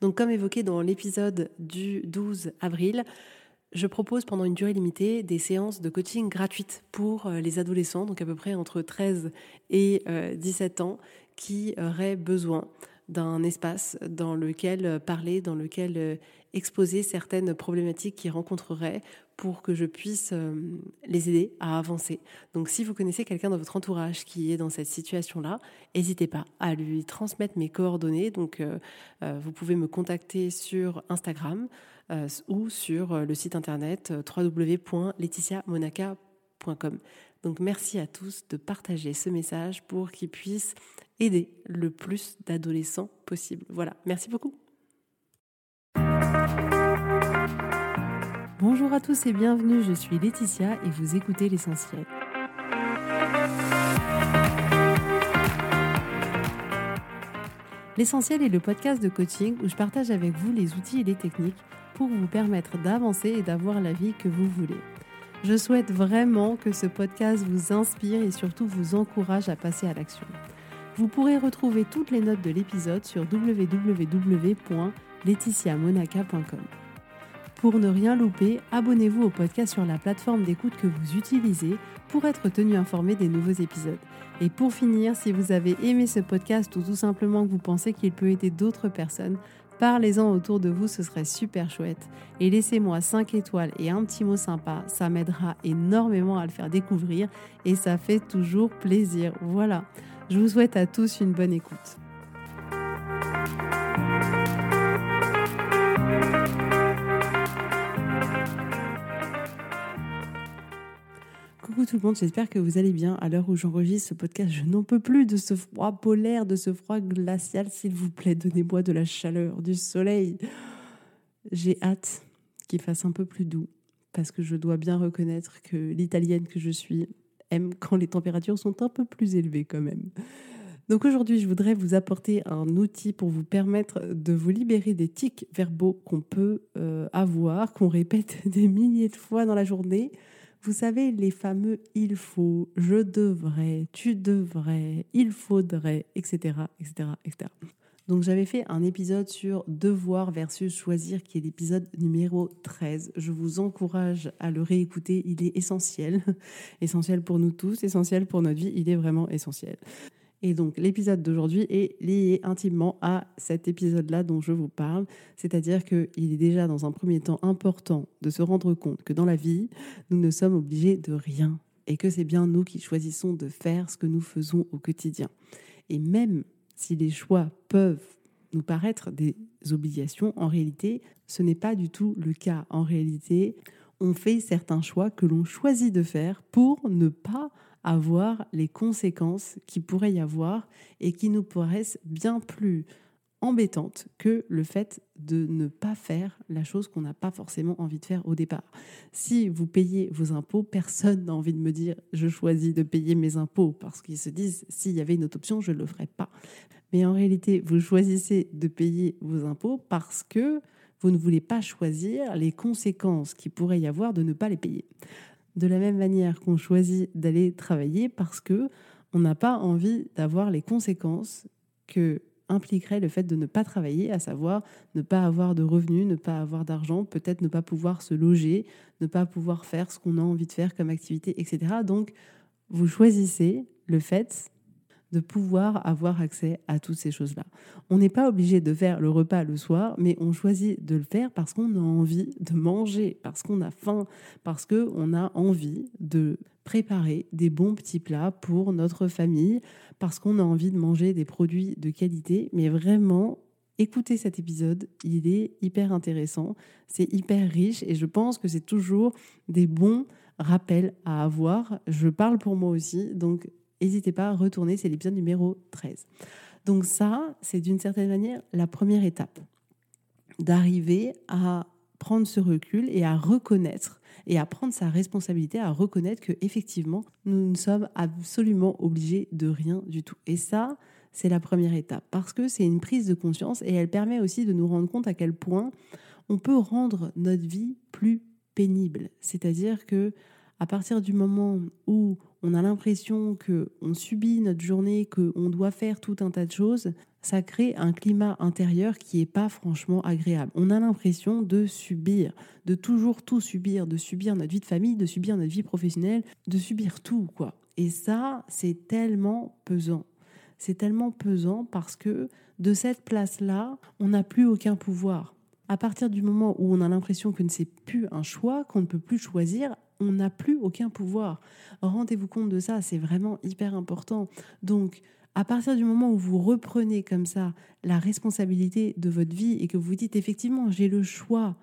Donc comme évoqué dans l'épisode du 12 avril, je propose pendant une durée limitée des séances de coaching gratuites pour les adolescents, donc à peu près entre 13 et 17 ans, qui auraient besoin d'un espace dans lequel parler, dans lequel exposer certaines problématiques qu'ils rencontreraient pour que je puisse les aider à avancer. Donc si vous connaissez quelqu'un dans votre entourage qui est dans cette situation-là, n'hésitez pas à lui transmettre mes coordonnées. Donc vous pouvez me contacter sur Instagram ou sur le site internet www.laetitiamonaca.com. Donc merci à tous de partager ce message pour qu'il puisse aider le plus d'adolescents possible. Voilà, merci beaucoup. Bonjour à tous et bienvenue, je suis Laetitia et vous écoutez l'essentiel. L'essentiel est le podcast de coaching où je partage avec vous les outils et les techniques pour vous permettre d'avancer et d'avoir la vie que vous voulez. Je souhaite vraiment que ce podcast vous inspire et surtout vous encourage à passer à l'action. Vous pourrez retrouver toutes les notes de l'épisode sur www.laetitiamonaca.com. Pour ne rien louper, abonnez-vous au podcast sur la plateforme d'écoute que vous utilisez pour être tenu informé des nouveaux épisodes. Et pour finir, si vous avez aimé ce podcast ou tout simplement que vous pensez qu'il peut aider d'autres personnes, parlez-en autour de vous, ce serait super chouette. Et laissez-moi 5 étoiles et un petit mot sympa, ça m'aidera énormément à le faire découvrir et ça fait toujours plaisir. Voilà, je vous souhaite à tous une bonne écoute. Coucou tout le monde, j'espère que vous allez bien. À l'heure où j'enregistre ce podcast, je n'en peux plus de ce froid polaire, de ce froid glacial. S'il vous plaît, donnez-moi de la chaleur, du soleil. J'ai hâte qu'il fasse un peu plus doux parce que je dois bien reconnaître que l'italienne que je suis aime quand les températures sont un peu plus élevées quand même. Donc aujourd'hui, je voudrais vous apporter un outil pour vous permettre de vous libérer des tics verbaux qu'on peut avoir, qu'on répète des milliers de fois dans la journée. Vous savez, les fameux « il faut »,« je devrais »,« tu devrais »,« il faudrait », etc., etc., etc. Donc j'avais fait un épisode sur devoir versus choisir qui est l'épisode numéro 13. Je vous encourage à le réécouter, il est essentiel. Essentiel pour nous tous, essentiel pour notre vie, il est vraiment essentiel. Et donc l'épisode d'aujourd'hui est lié intimement à cet épisode-là dont je vous parle, c'est-à-dire qu'il est déjà dans un premier temps important de se rendre compte que dans la vie, nous ne sommes obligés de rien et que c'est bien nous qui choisissons de faire ce que nous faisons au quotidien. Et même si les choix peuvent nous paraître des obligations, en réalité, ce n'est pas du tout le cas. En réalité, on fait certains choix que l'on choisit de faire pour ne pas avoir les conséquences qu'il pourrait y avoir et qui nous paraissent bien plus embêtantes que le fait de ne pas faire la chose qu'on n'a pas forcément envie de faire au départ. Si vous payez vos impôts, personne n'a envie de me dire « je choisis de payer mes impôts » parce qu'ils se disent « s'il y avait une autre option, je ne le ferais pas ». Mais en réalité, vous choisissez de payer vos impôts parce que vous ne voulez pas choisir les conséquences qu'il pourrait y avoir de ne pas les payer. De la même manière qu'on choisit d'aller travailler parce que on n'a pas envie d'avoir les conséquences que impliquerait le fait de ne pas travailler, à savoir ne pas avoir de revenus, ne pas avoir d'argent, peut-être ne pas pouvoir se loger, ne pas pouvoir faire ce qu'on a envie de faire comme activité, etc. Donc, vous choisissez le fait de pouvoir avoir accès à toutes ces choses-là. On n'est pas obligé de faire le repas le soir, mais on choisit de le faire parce qu'on a envie de manger, parce qu'on a faim, parce qu'on a envie de préparer des bons petits plats pour notre famille, parce qu'on a envie de manger des produits de qualité. Mais vraiment, écoutez cet épisode, il est hyper intéressant, c'est hyper riche et je pense que c'est toujours des bons rappels à avoir. Je parle pour moi aussi, donc n'hésitez pas à retourner, c'est l'épisode numéro 13. Donc ça, c'est d'une certaine manière la première étape, d'arriver à prendre ce recul et à reconnaître et à prendre sa responsabilité, à reconnaître qu'effectivement, nous ne sommes absolument obligés de rien du tout. Et ça, c'est la première étape, parce que c'est une prise de conscience et elle permet aussi de nous rendre compte à quel point on peut rendre notre vie plus pénible. C'est-à-dire que à partir du moment où on a l'impression qu'on subit notre journée, qu'on doit faire tout un tas de choses, ça crée un climat intérieur qui n'est pas franchement agréable. On a l'impression de subir, de toujours tout subir, de subir notre vie de famille, de subir notre vie professionnelle, de subir tout, quoi. Et ça, c'est tellement pesant. C'est tellement pesant parce que de cette place-là, on n'a plus aucun pouvoir. À partir du moment où on a l'impression que ce n'est plus un choix, qu'on ne peut plus choisir, on n'a plus aucun pouvoir. Rendez-vous compte de ça, c'est vraiment hyper important. Donc, à partir du moment où vous reprenez comme ça la responsabilité de votre vie et que vous dites effectivement, j'ai le choix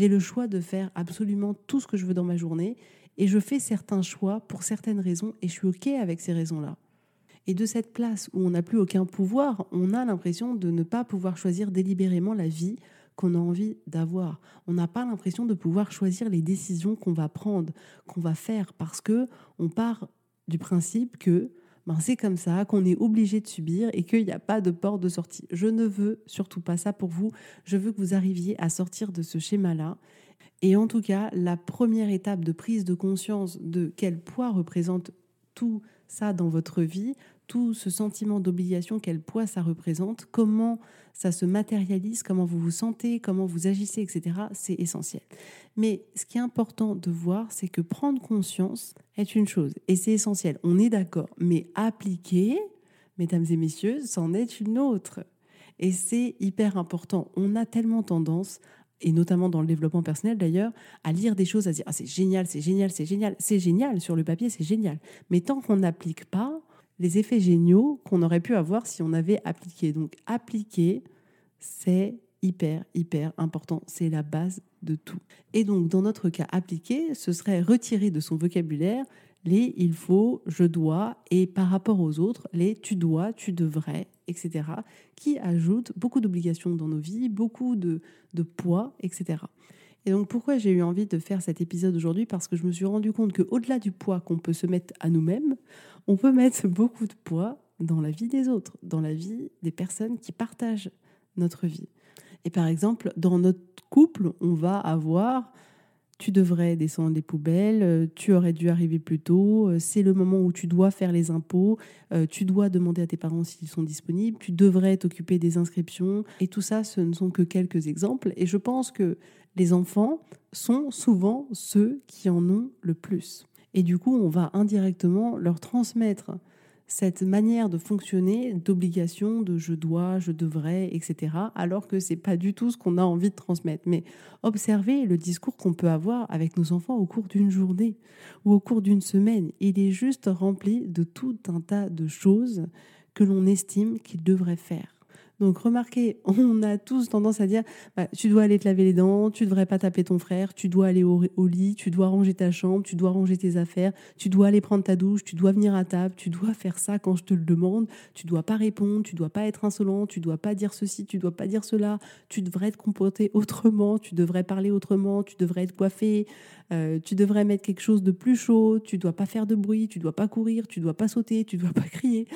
de faire absolument tout ce que je veux dans ma journée et je fais certains choix pour certaines raisons et je suis OK avec ces raisons-là. Et de cette place où on n'a plus aucun pouvoir, on a l'impression de ne pas pouvoir choisir délibérément la vie qu'on a envie d'avoir. On n'a pas l'impression de pouvoir choisir les décisions qu'on va prendre, qu'on va faire, parce que on part du principe que c'est comme ça, qu'on est obligé de subir et qu'il n'y a pas de porte de sortie. Je ne veux surtout pas ça pour vous. Je veux que vous arriviez à sortir de ce schéma-là. Et en tout cas, la première étape de prise de conscience de quel poids représente tout ça dans votre vie, tout ce sentiment d'obligation, quel poids ça représente, comment ça se matérialise, comment vous vous sentez, comment vous agissez, etc., c'est essentiel. Mais ce qui est important de voir, c'est que prendre conscience est une chose, et c'est essentiel, on est d'accord, mais appliquer, mesdames et messieurs, c'en est une autre. Et c'est hyper important. On a tellement tendance, et notamment dans le développement personnel d'ailleurs, à lire des choses, à se dire « Ah, c'est génial, c'est génial, c'est génial ». C'est génial, sur le papier, c'est génial. Mais tant qu'on n'applique pas les effets géniaux qu'on aurait pu avoir si on avait appliqué. Donc, appliquer, c'est hyper, hyper important. C'est la base de tout. Et donc, dans notre cas, appliquer, ce serait retirer de son vocabulaire les « il faut »,« je dois » et par rapport aux autres, les « tu dois »,« tu devrais », etc., qui ajoutent beaucoup d'obligations dans nos vies, beaucoup de poids, etc. Et donc, pourquoi j'ai eu envie de faire cet épisode aujourd'hui ? Parce que je me suis rendu compte qu'au-delà du poids qu'on peut se mettre à nous-mêmes, on peut mettre beaucoup de poids dans la vie des autres, dans la vie des personnes qui partagent notre vie. Et par exemple, dans notre couple, on va avoir « tu devrais descendre les poubelles »,« tu aurais dû arriver plus tôt »,« c'est le moment où tu dois faire les impôts »,« tu dois demander à tes parents s'ils sont disponibles »,« tu devrais t'occuper des inscriptions ». Et tout ça, ce ne sont que quelques exemples. Et je pense que les enfants sont souvent ceux qui en ont le plus. Et du coup, on va indirectement leur transmettre cette manière de fonctionner, d'obligation, de je dois, je devrais, etc., alors que c'est pas du tout ce qu'on a envie de transmettre. Mais observez le discours qu'on peut avoir avec nos enfants au cours d'une journée ou au cours d'une semaine. Il est juste rempli de tout un tas de choses que l'on estime qu'ils devraient faire. Donc remarquez, on a tous tendance à dire tu dois aller te laver les dents, tu devrais pas taper ton frère, tu dois aller au lit, tu dois ranger ta chambre, tu dois ranger tes affaires, tu dois aller prendre ta douche, tu dois venir à table, tu dois faire ça quand je te le demande, tu dois pas répondre, tu dois pas être insolent, tu dois pas dire ceci, tu dois pas dire cela, tu devrais te comporter autrement, tu devrais parler autrement, tu devrais être coiffé, tu devrais mettre quelque chose de plus chaud, tu dois pas faire de bruit, tu dois pas courir, tu dois pas sauter, tu dois pas crier.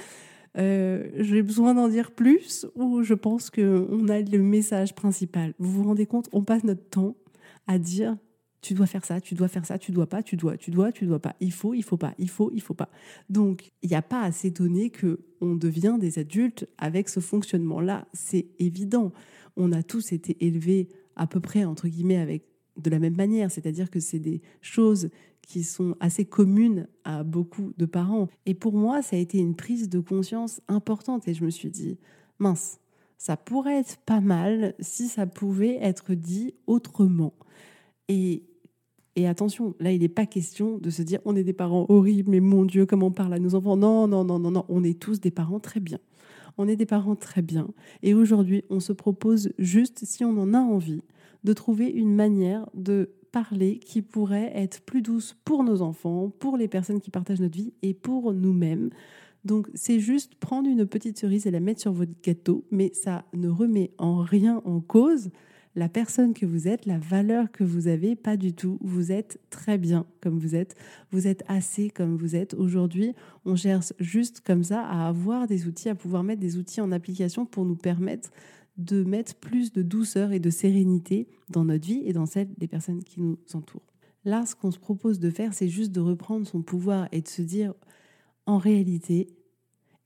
J'ai besoin d'en dire plus ou je pense qu'on a le message principal. Vous vous rendez compte, on passe notre temps à dire tu dois faire ça, tu dois faire ça, tu dois pas, tu dois pas, il faut pas, il faut pas. Donc, il n'y a pas à s'étonner qu'on devient des adultes avec ce fonctionnement-là. C'est évident. On a tous été élevés à peu près, entre guillemets, avec de la même manière. C'est-à-dire que c'est des choses qui sont assez communes à beaucoup de parents. Et pour moi, ça a été une prise de conscience importante. Et je me suis dit, mince, ça pourrait être pas mal si ça pouvait être dit autrement. Et attention, là, il n'est pas question de se dire, on est des parents horribles, mais mon Dieu, comment on parle à nos enfants. Non, on est tous des parents très bien. On est des parents très bien. Et aujourd'hui, on se propose juste, si on en a envie, de trouver une manière de parler qui pourrait être plus douce pour nos enfants, pour les personnes qui partagent notre vie et pour nous-mêmes. Donc, c'est juste prendre une petite cerise et la mettre sur votre gâteau, mais ça ne remet en rien en cause la personne que vous êtes, la valeur que vous avez, pas du tout. Vous êtes très bien comme vous êtes assez comme vous êtes. Aujourd'hui, on cherche juste comme ça à avoir des outils, à pouvoir mettre des outils en application pour nous permettre de mettre plus de douceur et de sérénité dans notre vie et dans celle des personnes qui nous entourent. Là, ce qu'on se propose de faire, c'est juste de reprendre son pouvoir et de se dire, en réalité,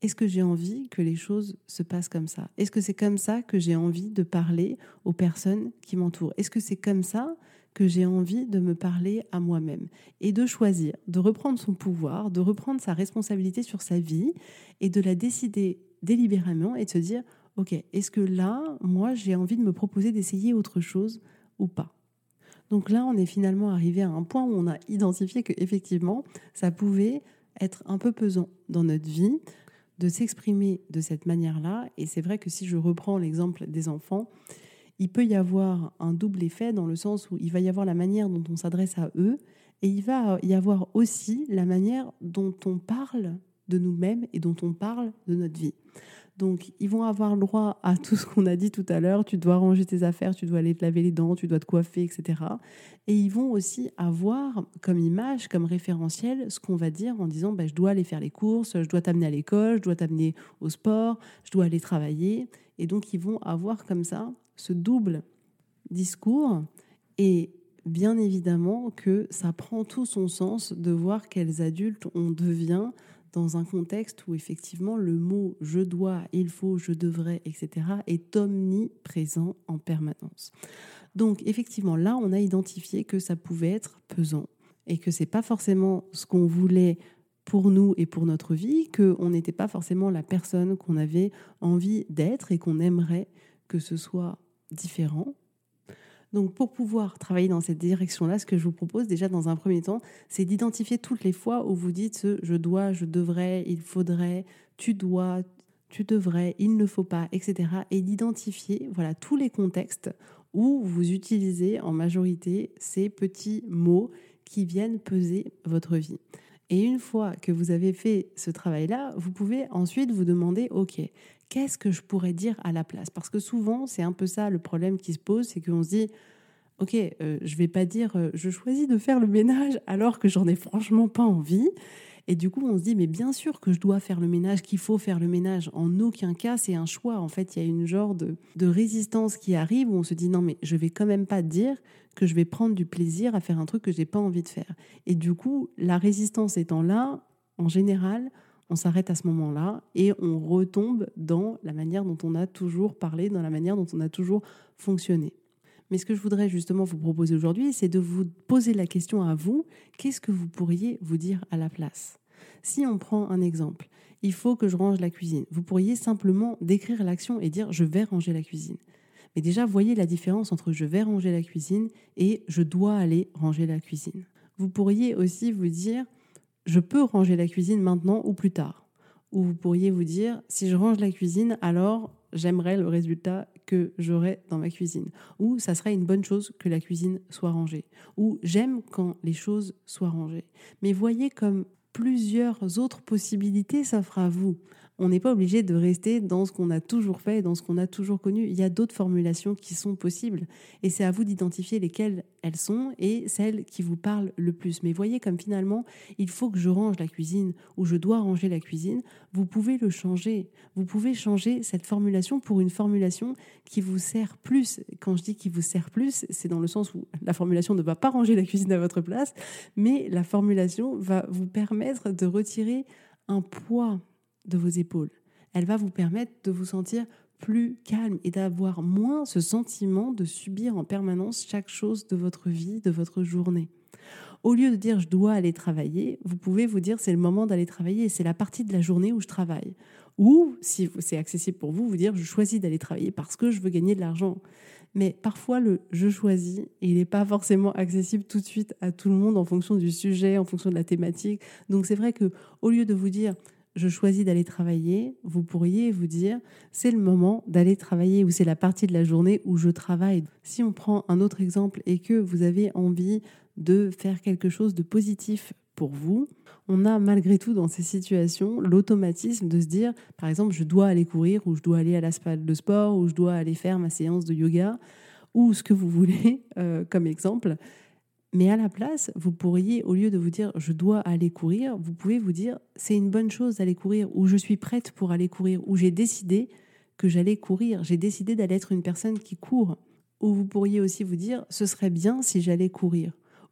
est-ce que j'ai envie que les choses se passent comme ça? Est-ce que c'est comme ça que j'ai envie de parler aux personnes qui m'entourent? Est-ce que c'est comme ça que j'ai envie de me parler à moi-même? Et de choisir, de reprendre son pouvoir, de reprendre sa responsabilité sur sa vie et de la décider délibérément et de se dire, OK, est-ce que là, moi, j'ai envie de me proposer d'essayer autre chose ou pas? Donc là, on est finalement arrivé à un point où on a identifié qu'effectivement, ça pouvait être un peu pesant dans notre vie de s'exprimer de cette manière-là. Et c'est vrai que si je reprends l'exemple des enfants, il peut y avoir un double effet dans le sens où il va y avoir la manière dont on s'adresse à eux et il va y avoir aussi la manière dont on parle de nous-mêmes et dont on parle de notre vie. Donc, ils vont avoir le droit à tout ce qu'on a dit tout à l'heure. Tu dois ranger tes affaires, tu dois aller te laver les dents, tu dois te coiffer, etc. Et ils vont aussi avoir comme image, comme référentiel, ce qu'on va dire en disant je dois aller faire les courses, je dois t'amener à l'école, je dois t'amener au sport, je dois aller travailler. Et donc, ils vont avoir comme ça ce double discours. Et bien évidemment que ça prend tout son sens de voir quels adultes on devient dans un contexte où effectivement le mot « je dois »,« il faut »,« je devrais », etc. est omniprésent en permanence. Donc effectivement, là, on a identifié que ça pouvait être pesant et que c'est pas forcément ce qu'on voulait pour nous et pour notre vie, qu'on n'était pas forcément la personne qu'on avait envie d'être et qu'on aimerait que ce soit différent. Donc, pour pouvoir travailler dans cette direction-là, ce que je vous propose déjà dans un premier temps, c'est d'identifier toutes les fois où vous dites ce « je dois »,« je devrais »,« il faudrait »,« tu dois »,« tu devrais »,« il ne faut pas », etc. Et d'identifier tous les contextes où vous utilisez en majorité ces petits mots qui viennent peser votre vie. Et une fois que vous avez fait ce travail-là, vous pouvez ensuite vous demander « Ok, qu'est-ce que je pourrais dire à la place ?» Parce que souvent, c'est un peu ça le problème qui se pose, c'est qu'on se dit « Ok, je vais pas dire je choisis de faire le ménage alors que j'en ai franchement pas envie. » Et du coup, on se dit « Mais bien sûr que je dois faire le ménage, qu'il faut faire le ménage. En aucun cas, c'est un choix. » En fait, il y a une genre de résistance qui arrive où on se dit « Non, mais je vais quand même pas dire que je vais prendre du plaisir à faire un truc que j'ai pas envie de faire. » Et du coup, la résistance étant là, en général, on s'arrête à ce moment-là et on retombe dans la manière dont on a toujours parlé, dans la manière dont on a toujours fonctionné. Mais ce que je voudrais justement vous proposer aujourd'hui, c'est de vous poser la question à vous, qu'est-ce que vous pourriez vous dire à la place? Si on prend un exemple, il faut que je range la cuisine. Vous pourriez simplement décrire l'action et dire je vais ranger la cuisine. Mais déjà, voyez la différence entre je vais ranger la cuisine et je dois aller ranger la cuisine. Vous pourriez aussi vous dire je peux ranger la cuisine maintenant ou plus tard. Ou vous pourriez vous dire si je range la cuisine, alors j'aimerais le résultat que j'aurai dans ma cuisine. Ou ça serait une bonne chose que la cuisine soit rangée. Ou j'aime quand les choses soient rangées. Mais voyez comme plusieurs autres possibilités s'offrent à vous. On n'est pas obligé de rester dans ce qu'on a toujours fait, dans ce qu'on a toujours connu. Il y a d'autres formulations qui sont possibles. Et c'est à vous d'identifier lesquelles elles sont et celles qui vous parlent le plus. Mais voyez comme finalement, il faut que je range la cuisine ou je dois ranger la cuisine. Vous pouvez le changer. Vous pouvez changer cette formulation pour une formulation qui vous sert plus. Quand je dis qui vous sert plus, c'est dans le sens où la formulation ne va pas ranger la cuisine à votre place, mais la formulation va vous permettre de retirer un poids de vos épaules. Elle va vous permettre de vous sentir plus calme et d'avoir moins ce sentiment de subir en permanence chaque chose de votre vie, de votre journée. Au lieu de dire je dois aller travailler, vous pouvez vous dire c'est le moment d'aller travailler, c'est la partie de la journée où je travaille. Ou, si c'est accessible pour vous, vous dire je choisis d'aller travailler parce que je veux gagner de l'argent. Mais parfois, le « je choisis », il n'est pas forcément accessible tout de suite à tout le monde en fonction du sujet, en fonction de la thématique. Donc c'est vrai qu'au lieu de vous dire « je choisis d'aller travailler », vous pourriez vous dire « c'est le moment d'aller travailler » ou « c'est la partie de la journée où je travaille ». Si on prend un autre exemple et que vous avez envie de faire quelque chose de positif pour vous, on a malgré tout dans ces situations l'automatisme de se dire, par exemple, je dois aller courir ou je dois aller à la salle de sport ou je dois aller faire ma séance de yoga ou ce que vous voulez comme exemple. Mais à la place, vous pourriez, au lieu de vous dire je dois aller courir, vous pouvez vous dire c'est une bonne chose d'aller courir ou je suis prête pour aller courir ou j'ai décidé que j'allais courir, j'ai décidé d'aller être une personne qui court. Ou vous pourriez aussi vous dire ce serait bien si j'allais courir.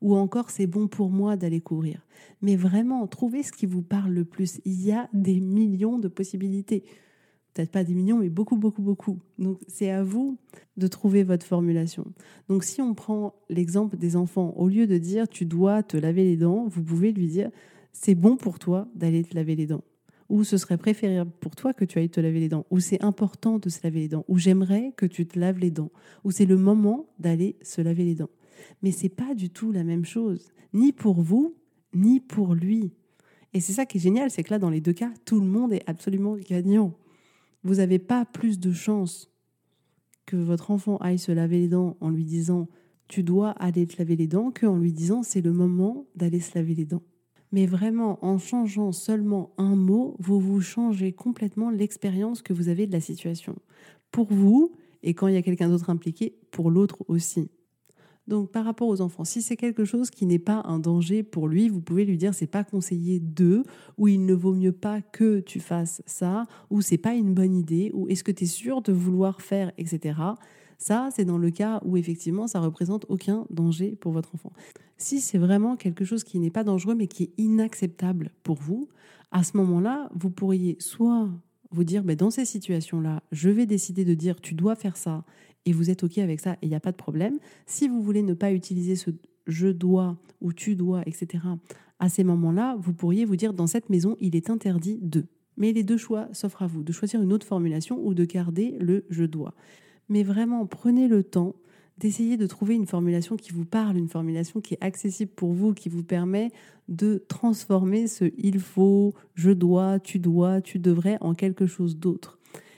ou encore c'est bon pour moi d'aller courir. Mais vraiment, trouvez ce qui vous parle le plus. Il y a des millions de possibilités. Peut-être pas des millions, mais beaucoup, beaucoup, beaucoup. Donc, c'est à vous de trouver votre formulation. Donc, si on prend l'exemple des enfants, au lieu de dire tu dois te laver les dents, vous pouvez lui dire c'est bon pour toi d'aller te laver les dents. Ou ce serait préférable pour toi que tu ailles te laver les dents. Ou c'est important de se laver les dents. Ou j'aimerais que tu te laves les dents. Ou c'est le moment d'aller se laver les dents. Mais c'est pas du tout la même chose. Ni pour vous, ni pour lui. Et c'est ça qui est génial, c'est que là, dans les deux cas, tout le monde est absolument gagnant. Vous n'avez pas plus de chance que votre enfant aille se laver les dents en lui disant « tu dois aller te laver les dents » qu'en lui disant « c'est le moment d'aller se laver les dents ». Mais vraiment, en changeant seulement un mot, vous changez complètement l'expérience que vous avez de la situation. Pour vous, et quand il y a quelqu'un d'autre impliqué, pour l'autre aussi. Donc, par rapport aux enfants, si c'est quelque chose qui n'est pas un danger pour lui, vous pouvez lui dire c'est pas conseillé de, ou il ne vaut mieux pas que tu fasses ça, ou c'est pas une bonne idée, ou est-ce que tu es sûr de vouloir faire, etc. Ça, c'est dans le cas où effectivement ça représente aucun danger pour votre enfant. Si c'est vraiment quelque chose qui n'est pas dangereux mais qui est inacceptable pour vous, à ce moment-là, vous pourriez soit vous dire dans ces situations-là, je vais décider de dire tu dois faire ça et vous êtes OK avec ça et il n'y a pas de problème. Si vous voulez ne pas utiliser ce je dois ou tu dois, etc., à ces moments-là, vous pourriez vous dire dans cette maison, il est interdit de. Mais les deux choix s'offrent à vous, de choisir une autre formulation ou de garder le je dois. Mais vraiment, prenez le temps d'essayer de trouver une formulation qui vous parle, une formulation qui est accessible pour vous, qui vous permet de transformer ce il faut, je dois, tu devrais en quelque chose d'autre.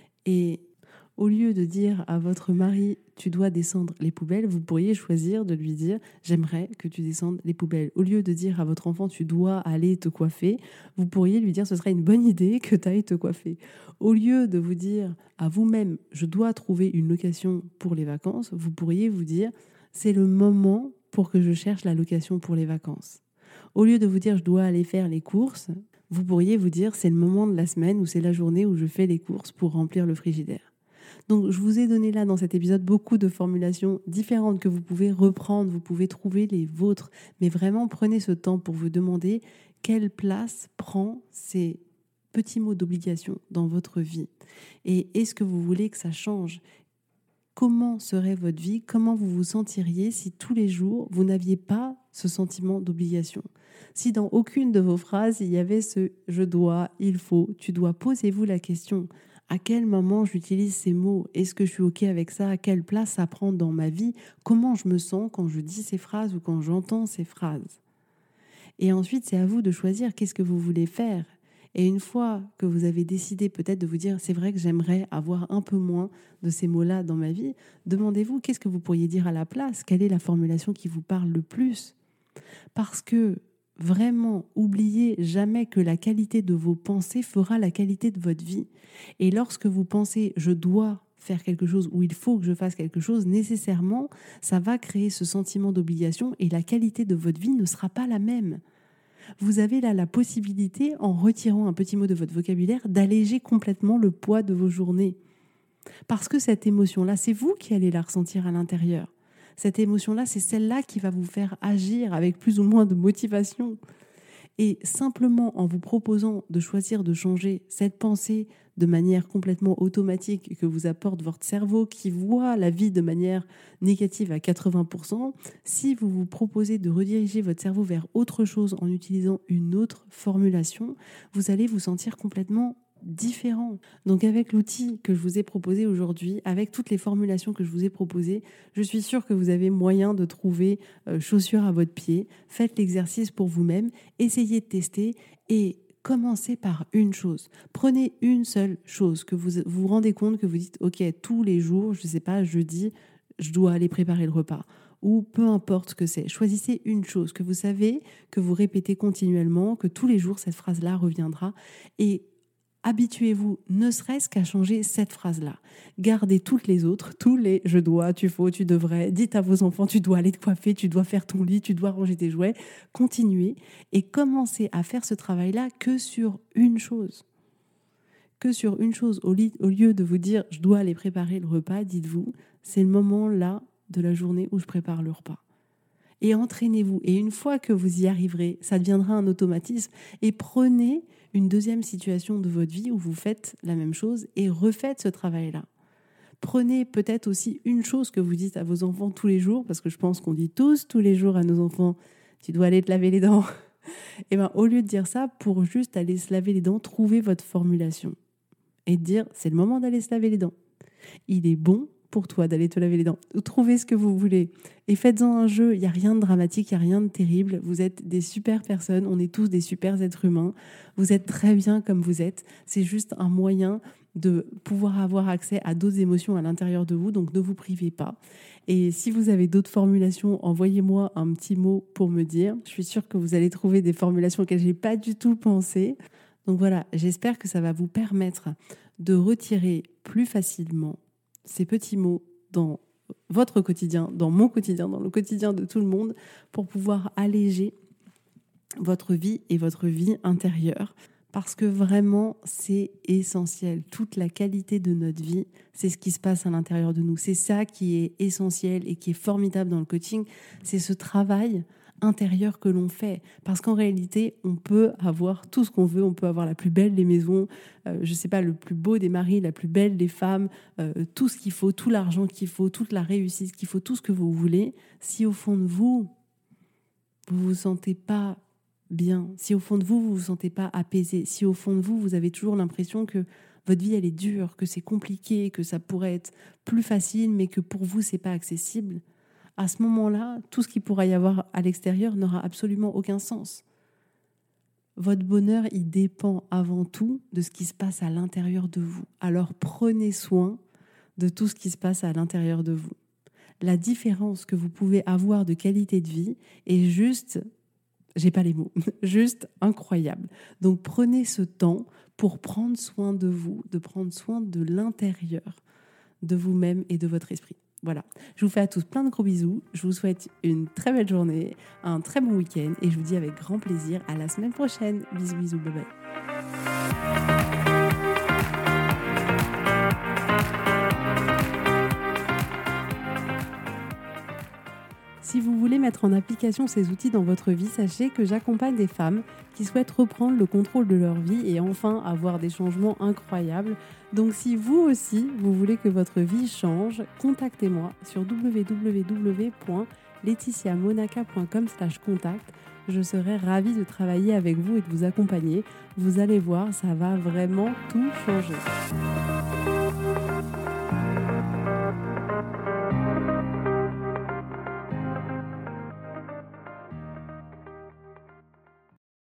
Et au lieu de dire à votre mari tu dois descendre les poubelles, vous pourriez choisir de lui dire j'aimerais que tu descendes les poubelles. Au lieu de dire à votre enfant tu dois aller te coiffer, vous pourriez lui dire ce serait une bonne idée que tu ailles te coiffer. Au lieu de vous dire à vous-même je dois trouver une location pour les vacances, vous pourriez vous dire c'est le moment pour que je cherche la location pour les vacances. Au lieu de vous dire je dois aller faire les courses, vous pourriez vous dire c'est le moment de la semaine ou c'est la journée où je fais les courses pour remplir le frigidaire. Donc, je vous ai donné là, dans cet épisode, beaucoup de formulations différentes que vous pouvez reprendre, vous pouvez trouver les vôtres, mais vraiment prenez ce temps pour vous demander quelle place prend ces petits mots d'obligation dans votre vie. Et est-ce que vous voulez que ça change ? Comment serait votre vie ? Comment vous vous sentiriez si tous les jours, vous n'aviez pas ce sentiment d'obligation ? Si dans aucune de vos phrases, il y avait ce « je dois »,« il faut »,« tu dois », posez-vous la question. À quel moment j'utilise ces mots ? Est-ce que je suis OK avec ça ? À quelle place ça prend dans ma vie ? Comment je me sens quand je dis ces phrases ou quand j'entends ces phrases ? Et ensuite, c'est à vous de choisir qu'est-ce que vous voulez faire. Et une fois que vous avez décidé peut-être de vous dire c'est vrai que j'aimerais avoir un peu moins de ces mots-là dans ma vie, demandez-vous qu'est-ce que vous pourriez dire à la place ? Quelle est la formulation qui vous parle le plus ? Parce que vraiment, oubliez jamais que la qualité de vos pensées fera la qualité de votre vie. Et lorsque vous pensez « je dois faire quelque chose » ou « il faut que je fasse quelque chose », nécessairement, ça va créer ce sentiment d'obligation et la qualité de votre vie ne sera pas la même. Vous avez là la possibilité, en retirant un petit mot de votre vocabulaire, d'alléger complètement le poids de vos journées. Parce que cette émotion-là, c'est vous qui allez la ressentir à l'intérieur. Cette émotion-là, c'est celle-là qui va vous faire agir avec plus ou moins de motivation. Et simplement en vous proposant de choisir de changer cette pensée de manière complètement automatique que vous apporte votre cerveau qui voit la vie de manière négative à 80%, si vous vous proposez de rediriger votre cerveau vers autre chose en utilisant une autre formulation, vous allez vous sentir complètement différent. Donc avec l'outil que je vous ai proposé aujourd'hui, avec toutes les formulations que je vous ai proposées, je suis sûre que vous avez moyen de trouver chaussure à votre pied. Faites l'exercice pour vous-même, essayez de tester et commencez par une chose. Prenez une seule chose que vous vous rendez compte que vous dites ok, tous les jours, je ne sais pas, jeudi, je dois aller préparer le repas. Ou peu importe ce que c'est. Choisissez une chose que vous savez, que vous répétez continuellement, que tous les jours cette phrase-là reviendra et habituez-vous ne serait-ce qu'à changer cette phrase-là. Gardez toutes les autres, tous les « je dois »,« tu faut »,« tu devrais ». Dites à vos enfants « tu dois aller te coiffer »,« tu dois faire ton lit »,« tu dois ranger tes jouets ». Continuez et commencez à faire ce travail-là que sur une chose. Que sur une chose. Au lieu de vous dire « je dois aller préparer le repas », dites-vous « c'est le moment là de la journée où je prépare le repas ». Et entraînez-vous. Et une fois que vous y arriverez, ça deviendra un automatisme. Et prenez une deuxième situation de votre vie où vous faites la même chose et refaites ce travail-là. Prenez peut-être aussi une chose que vous dites à vos enfants tous les jours, parce que je pense qu'on dit tous les jours à nos enfants, tu dois aller te laver les dents. Et bien, au lieu de dire ça, pour juste aller se laver les dents, trouvez votre formulation. Et dire, c'est le moment d'aller se laver les dents. Il est bon pour toi d'aller te laver les dents. Trouvez ce que vous voulez. Et faites-en un jeu. Il n'y a rien de dramatique, il n'y a rien de terrible. Vous êtes des super personnes. On est tous des super êtres humains. Vous êtes très bien comme vous êtes. C'est juste un moyen de pouvoir avoir accès à d'autres émotions à l'intérieur de vous. Donc, ne vous privez pas. Et si vous avez d'autres formulations, envoyez-moi un petit mot pour me dire. Je suis sûre que vous allez trouver des formulations auxquelles je n'ai pas du tout pensé. Donc voilà, j'espère que ça va vous permettre de retirer plus facilement ces petits mots dans votre quotidien, dans mon quotidien, dans le quotidien de tout le monde, pour pouvoir alléger votre vie et votre vie intérieure. Parce que vraiment, c'est essentiel. Toute la qualité de notre vie, c'est ce qui se passe à l'intérieur de nous. C'est ça qui est essentiel et qui est formidable dans le coaching. C'est ce travail intérieur que l'on fait. Parce qu'en réalité, on peut avoir tout ce qu'on veut. On peut avoir la plus belle des maisons, je sais pas, le plus beau des maris, la plus belle des femmes, tout ce qu'il faut, tout l'argent qu'il faut, toute la réussite qu'il faut, tout ce que vous voulez. Si au fond de vous, vous vous sentez pas bien, si au fond de vous, vous vous sentez pas apaisé, si au fond de vous, vous avez toujours l'impression que votre vie, elle est dure, que c'est compliqué, que ça pourrait être plus facile, mais que pour vous, c'est pas accessible, à ce moment-là, tout ce qu'il pourra y avoir à l'extérieur n'aura absolument aucun sens. Votre bonheur, il dépend avant tout de ce qui se passe à l'intérieur de vous. Alors prenez soin de tout ce qui se passe à l'intérieur de vous. La différence que vous pouvez avoir de qualité de vie est juste, j'ai pas les mots, juste incroyable. Donc prenez ce temps pour prendre soin de vous, de prendre soin de l'intérieur de vous-même et de votre esprit. Voilà, je vous fais à tous plein de gros bisous, je vous souhaite une très belle journée, un très bon week-end et je vous dis avec grand plaisir à la semaine prochaine. Bisous, bisous, bye bye. Si vous voulez mettre en application ces outils dans votre vie, sachez que j'accompagne des femmes qui souhaitent reprendre le contrôle de leur vie et enfin avoir des changements incroyables. Donc si vous aussi, vous voulez que votre vie change, contactez-moi sur www.laetitiamonaca.com/contact. Je serai ravie de travailler avec vous et de vous accompagner. Vous allez voir, ça va vraiment tout changer.